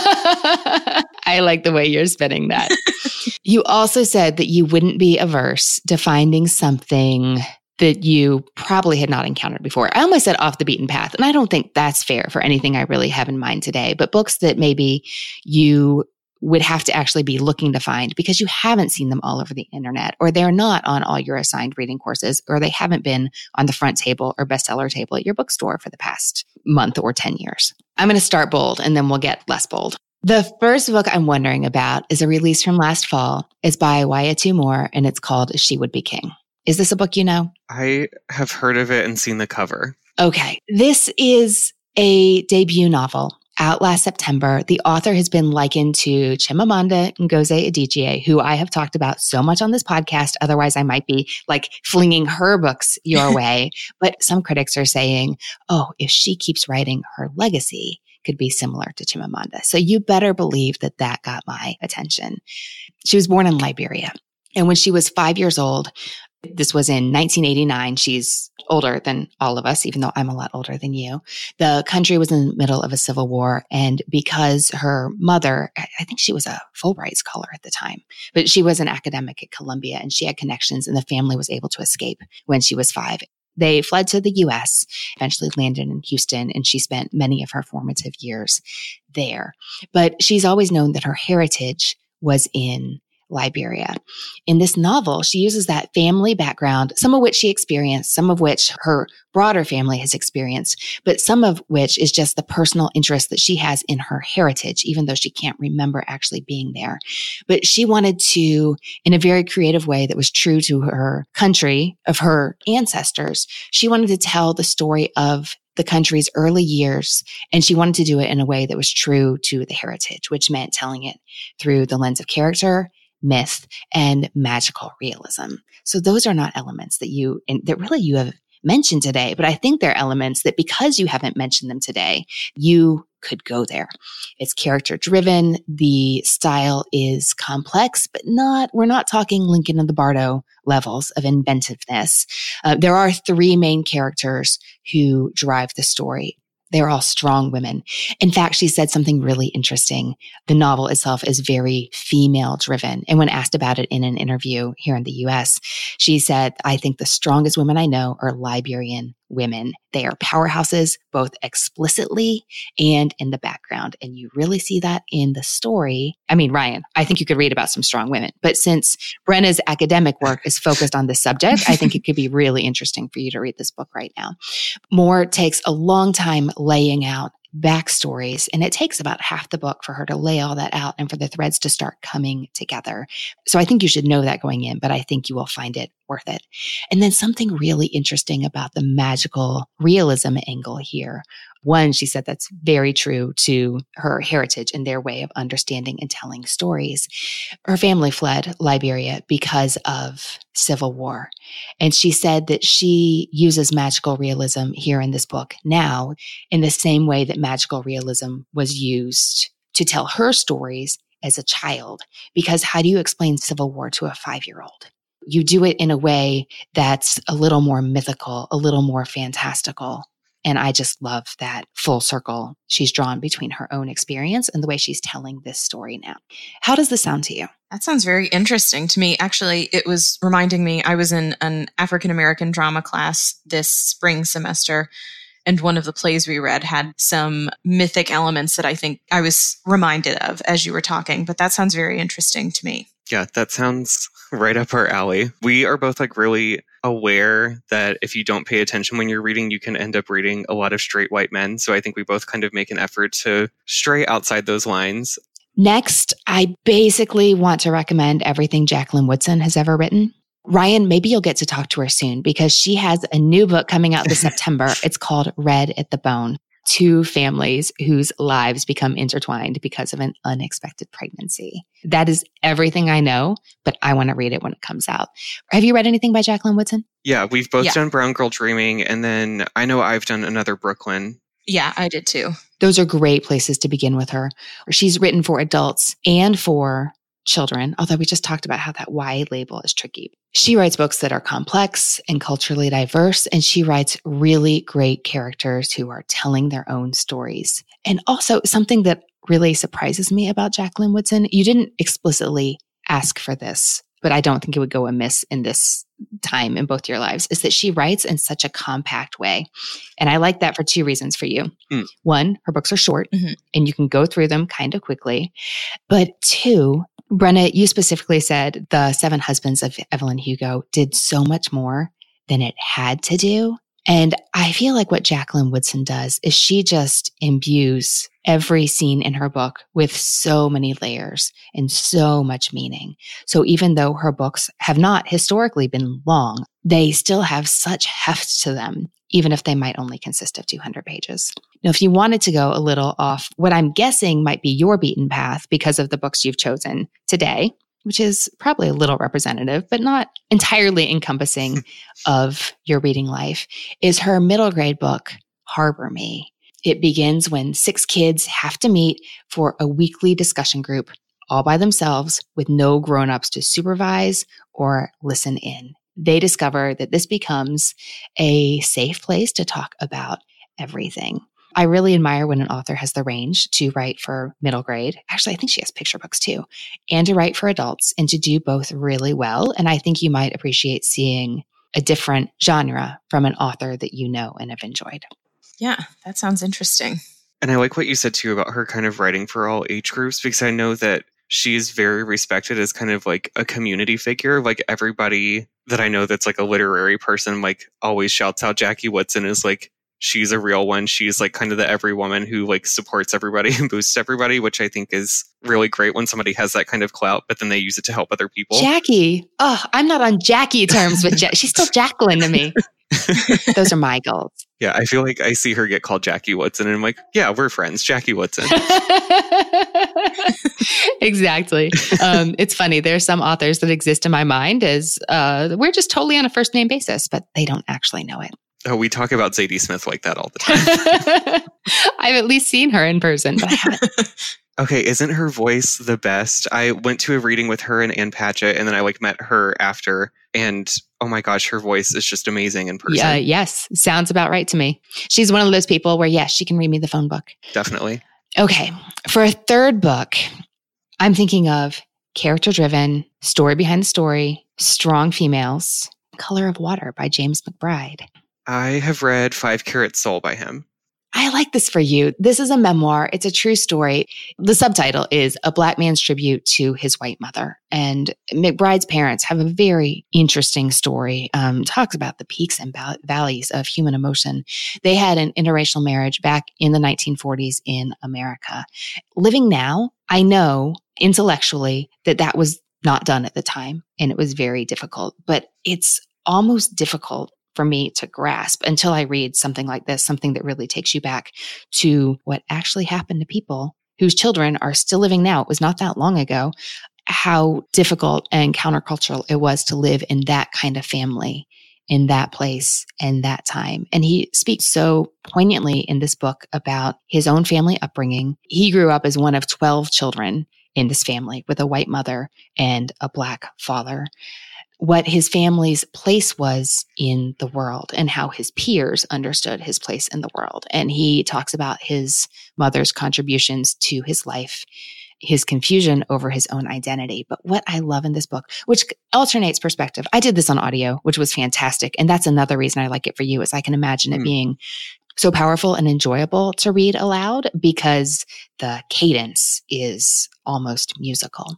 S2: I like the way you're spinning that. You also said that you wouldn't be averse to finding something that you probably had not encountered before. I almost said off the beaten path, and I don't think that's fair for anything I really have in mind today, but books that maybe you would have to actually be looking to find because you haven't seen them all over the internet, or they're not on all your assigned reading courses, or they haven't been on the front table or bestseller table at your bookstore for the past month or ten years. I'm going to start bold and then we'll get less bold. The first book I'm wondering about is a release from last fall. It's by Waiatu Moore and it's called She Would Be King. Is this a book you know?
S1: I have heard of it and seen the cover.
S2: Okay. This is a debut novel. Out last September, the author has been likened to Chimamanda Ngozi Adichie, who I have talked about so much on this podcast. Otherwise, I might be like flinging her books your way. But some critics are saying, oh, if she keeps writing, her legacy could be similar to Chimamanda. So you better believe that that got my attention. She was born in Liberia. And when she was five years old, this was in nineteen eighty-nine. She's older than all of us, even though I'm a lot older than you. The country was in the middle of a civil war. And because her mother, I think she was a Fulbright scholar at the time, but she was an academic at Columbia and she had connections and the family was able to escape when she was five. They fled to the U S, eventually landed in Houston, and she spent many of her formative years there. But she's always known that her heritage was in Liberia. In this novel, she uses that family background, some of which she experienced, some of which her broader family has experienced, but some of which is just the personal interest that she has in her heritage, even though she can't remember actually being there. But she wanted to, in a very creative way that was true to her country, of her ancestors, she wanted to tell the story of the country's early years, and she wanted to do it in a way that was true to the heritage, which meant telling it through the lens of character, myth, and magical realism. So those are not elements that you, and that really you have mentioned today, but I think they're elements that because you haven't mentioned them today, you could go there. It's character driven. The style is complex, but not, we're not talking Lincoln and the Bardo levels of inventiveness. Uh, there are three main characters who drive the story. They're all strong women. In fact, she said something really interesting. The novel itself is very female driven. And when asked about it in an interview here in the U S, she said, I think the strongest women I know are Liberian women. They are powerhouses, both explicitly and in the background. And you really see that in the story. I mean, Ryan, I think you could read about some strong women, but since Brenna's academic work is focused on this subject, I think it could be really interesting for you to read this book right now. Moore takes a long time laying out backstories, and it takes about half the book for her to lay all that out and for the threads to start coming together. So I think you should know that going in, but I think you will find it worth it. And then something really interesting about the magical realism angle here. One, she said that's very true to her heritage and their way of understanding and telling stories. Her family fled Liberia because of civil war. And she said that she uses magical realism here in this book now in the same way that magical realism was used to tell her stories as a child. Because how do you explain civil war to a five-year-old? You do it in a way that's a little more mythical, a little more fantastical. And I just love that full circle she's drawn between her own experience and the way she's telling this story now. How does this sound to you?
S3: That sounds very interesting to me. Actually, it was reminding me, I was in an African-American drama class this spring semester, and one of the plays we read had some mythic elements that I think I was reminded of as you were talking. But that sounds very interesting to me.
S1: Yeah, that sounds right up our alley. We are both like really aware that if you don't pay attention when you're reading, you can end up reading a lot of straight white men. So I think we both kind of make an effort to stray outside those lines.
S2: Next, I basically want to recommend everything Jacqueline Woodson has ever written. Ryan, maybe you'll get to talk to her soon because she has a new book coming out this September. It's called Red at the Bone. Two families whose lives become intertwined because of an unexpected pregnancy. That is everything I know, but I want to read it when it comes out. Have you read anything by Jacqueline Woodson?
S1: Yeah, we've both
S3: Yeah.
S1: done Brown Girl Dreaming, and then I know I've done Another Brooklyn.
S3: Yeah, I did too.
S2: Those are great places to begin with her. She's written for adults and for children, although we just talked about how that Y label is tricky. She writes books that are complex and culturally diverse, and she writes really great characters who are telling their own stories. And also something that really surprises me about Jacqueline Woodson, you didn't explicitly ask for this, but I don't think it would go amiss in this time in both your lives, is that she writes in such a compact way. And I like that for two reasons for you.
S1: Mm.
S2: One, her books are short
S3: Mm-hmm.
S2: and you can go through them kind of quickly. But two, Brenna, you specifically said the Seven Husbands of Evelyn Hugo did so much more than it had to do. And I feel like what Jacqueline Woodson does is she just imbues every scene in her book with so many layers and so much meaning. So even though her books have not historically been long, they still have such heft to them, even if they might only consist of two hundred pages. Now, if you wanted to go a little off what I'm guessing might be your beaten path because of the books you've chosen today, which is probably a little representative, but not entirely encompassing of your reading life, is her middle grade book, Harbor Me. It begins when six kids have to meet for a weekly discussion group all by themselves with no grown-ups to supervise or listen in. They discover that this becomes a safe place to talk about everything. I really admire when an author has the range to write for middle grade. Actually, I think she has picture books too, and to write for adults and to do both really well. And I think you might appreciate seeing a different genre from an author that you know and have enjoyed.
S3: Yeah, that sounds interesting.
S1: And I like what you said too about her kind of writing for all age groups, because I know that she is very respected as kind of like a community figure. Like everybody that I know that's like a literary person, like always shouts out Jackie Woodson is like, she's a real one. She's like kind of the every woman who like supports everybody and boosts everybody, which I think is really great when somebody has that kind of clout, but then they use it to help other people.
S2: Jackie. Oh, I'm not on Jackie terms with Jackie. She's still Jacqueline to me. Those are my goals.
S1: Yeah, I feel like I see her get called Jackie Woodson and I'm like, yeah, we're friends. Jackie Woodson.
S2: Exactly. Um, it's funny. There are some authors that exist in my mind as uh, we're just totally on a first name basis, but they don't actually know it.
S1: Oh, we talk about Zadie Smith like that all the time.
S2: I've at least seen her in person, but I haven't.
S1: Okay, isn't her voice the best? I went to a reading with her and Ann Patchett, and then I like met her after, and oh my gosh, her voice is just amazing in person.
S2: Yeah, yes, sounds about right to me. She's one of those people where, yes, she can read me the phone book.
S1: Definitely.
S2: Okay, for a third book, I'm thinking of character-driven, story behind the story, strong females, Color of Water by James McBride.
S1: I have read Five Carat Soul by him.
S2: I like this for you. This is a memoir. It's a true story. The subtitle is A Black Man's Tribute to His White Mother. And McBride's parents have a very interesting story. Um, talks about the peaks and val- valleys of human emotion. They had an interracial marriage back in the nineteen forties in America. Living now, I know intellectually that that was not done at the time, and it was very difficult. But it's almost difficult for me to grasp until I read something like this, something that really takes you back to what actually happened to people whose children are still living now. It was not that long ago, how difficult and countercultural it was to live in that kind of family, in that place, and that time. And he speaks so poignantly in this book about his own family upbringing. He grew up as one of twelve children in this family with a white mother and a Black father. What his family's place was in the world and how his peers understood his place in the world. And he talks about his mother's contributions to his life, his confusion over his own identity. But what I love in this book, which alternates perspective, I did this on audio, which was fantastic. And that's another reason I like it for you, is I can imagine it mm. being so powerful and enjoyable to read aloud because the cadence is almost musical.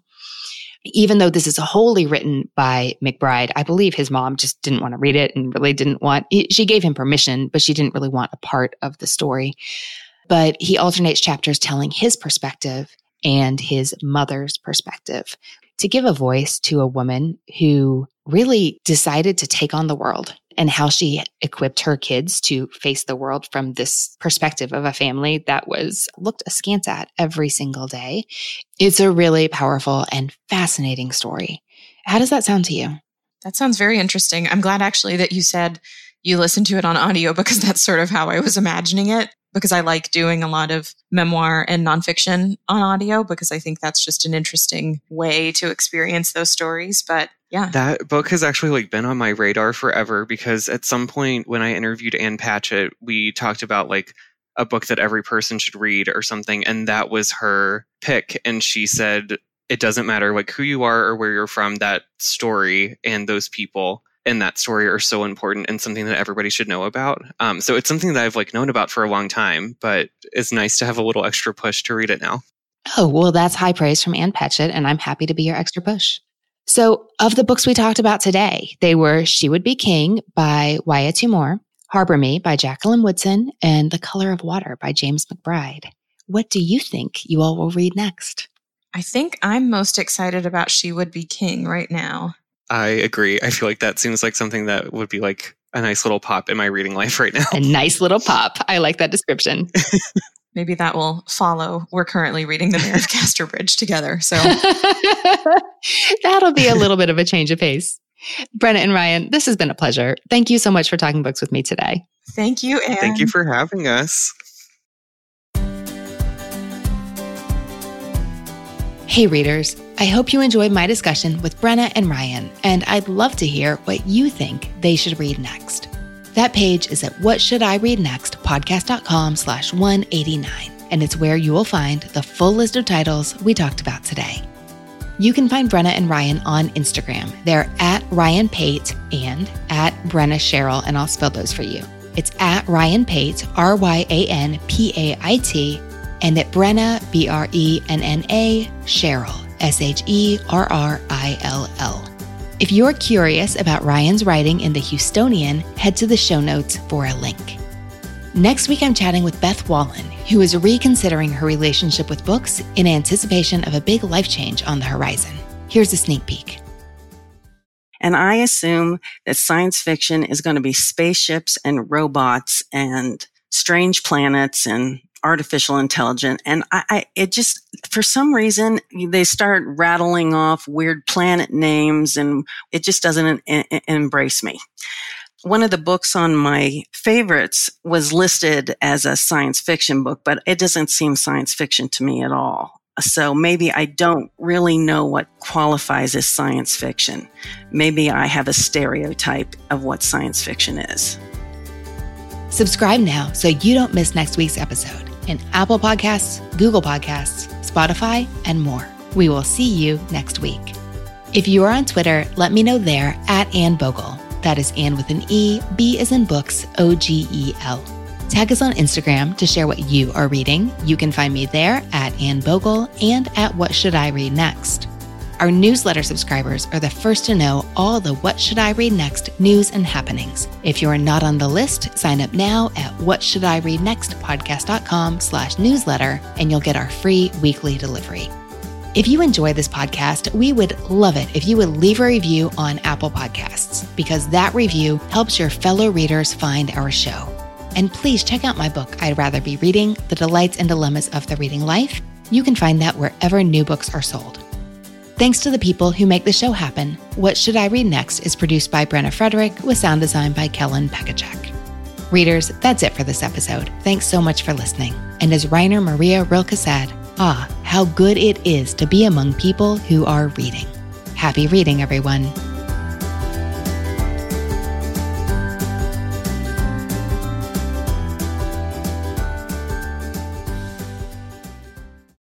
S2: Even though this is wholly written by McBride, I believe his mom just didn't want to read it and really didn't want, she gave him permission, but she didn't really want a part of the story. But he alternates chapters telling his perspective and his mother's perspective to give a voice to a woman who really decided to take on the world and how she equipped her kids to face the world from this perspective of a family that was looked askance at every single day. It's a really powerful and fascinating story. How does that sound to you?
S3: That sounds very interesting. I'm glad actually that you said you listened to it on audio, because that's sort of how I was imagining it, because I like doing a lot of memoir and nonfiction on audio, because I think that's just an interesting way to experience those stories. But yeah.
S1: That book has actually like been on my radar forever, because at some point when I interviewed Ann Patchett, we talked about like a book that every person should read or something. And that was her pick. And she said, it doesn't matter like who you are or where you're from, that story and those people in that story are so important and something that everybody should know about. Um, so it's something that I've like known about for a long time, but it's nice to have a little extra push to read it now.
S2: Oh, well, that's high praise from Ann Patchett, and I'm happy to be your extra push. So of the books we talked about today, they were She Would Be King by Waya Timur, Harbor Me by Jacqueline Woodson, and The Color of Water by James McBride. What do you think you all will read next?
S3: I think I'm most excited about She Would Be King right now.
S1: I agree. I feel like that seems like something that would be like a nice little pop in my reading life right now.
S2: A nice little pop. I like that description.
S3: Maybe that will follow. We're currently reading The Mayor of Casterbridge together. So
S2: that'll be a little bit of a change of pace. Brenna and Ryan, this has been a pleasure. Thank you so much for talking books with me today.
S3: Thank you, Anne.
S1: Thank you for having us.
S2: Hey readers, I hope you enjoyed my discussion with Brenna and Ryan, and I'd love to hear what you think they should read next. That page is at whatshouldireadnext.podcast.com slash 189, and it's where you will find the full list of titles we talked about today. You can find Brenna and Ryan on Instagram. They're at Ryan Pate and at Brenna Cheryl, and I'll spell those for you. It's at Ryan Pate, R Y A N P A I T, and at Brenna, B R E N N A, Cheryl, S H E R R I L L. If you're curious about Ryan's writing in the Houstonian, head to the show notes for a link. Next week, I'm chatting with Beth Wallen, who is reconsidering her relationship with books in anticipation of a big life change on the horizon. Here's a sneak peek.
S7: And I assume that science fiction is going to be spaceships and robots and strange planets and artificial intelligence. And I, I, it just, for some reason, they start rattling off weird planet names, and it just doesn't en- en- embrace me. One of the books on my favorites was listed as a science fiction book, but it doesn't seem science fiction to me at all. So maybe I don't really know what qualifies as science fiction. Maybe I have a stereotype of what science fiction is.
S2: Subscribe now so you don't miss next week's episode in Apple Podcasts, Google Podcasts, Spotify, and more. We will see you next week. If you are on Twitter, let me know there at Anne Bogle. That is Anne with an E, B as in books, O G E L. Tag us on Instagram to share what you are reading. You can find me there at Anne Bogle and at What Should I Read Next. Our newsletter subscribers are the first to know all the What Should I Read Next news and happenings. If you are not on the list, sign up now at whatshouldireadnextpodcast.com slash newsletter and you'll get our free weekly delivery. If you enjoy this podcast, we would love it if you would leave a review on Apple Podcasts, because that review helps your fellow readers find our show. And please check out my book, I'd Rather Be Reading, The Delights and Dilemmas of the Reading Life. You can find that wherever new books are sold. Thanks to the people who make the show happen. What Should I Read Next is produced by Brenna Frederick with sound design by Kellen Pekacek. Readers, that's it for this episode. Thanks so much for listening. And as Rainer Maria Rilke said, ah, how good it is to be among people who are reading. Happy reading, everyone.